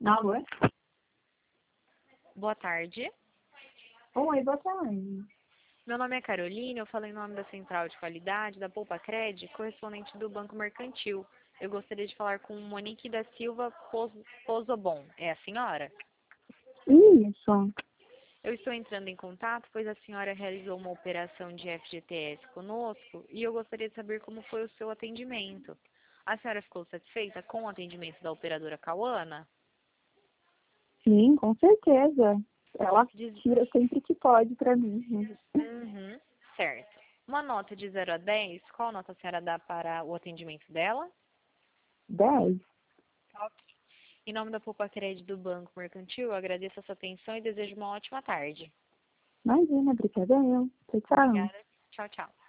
Alô? Boa tarde. Oi, boa tarde. Meu nome é Carolina, eu falo em nome da Central de Qualidade da Poupa-Cred, correspondente do Banco Mercantil. Eu gostaria de falar com Monique da Silva Pozobon. É a senhora? Isso. Eu estou entrando em contato, pois a senhora realizou uma operação de FGTS conosco e eu gostaria de saber como foi o seu atendimento. A senhora ficou satisfeita com o atendimento da operadora Cauana? Sim, com certeza. Ela Diz... tira sempre que pode pra mim. Uhum, certo. Uma nota de 0 a 10, qual nota a senhora dá para o atendimento dela? 10. Em nome da Poupa-Cred do Banco Mercantil, eu agradeço a sua atenção e desejo uma ótima tarde. Imagina, obrigada eu. Tchau, tchau. Obrigada. Tchau, tchau.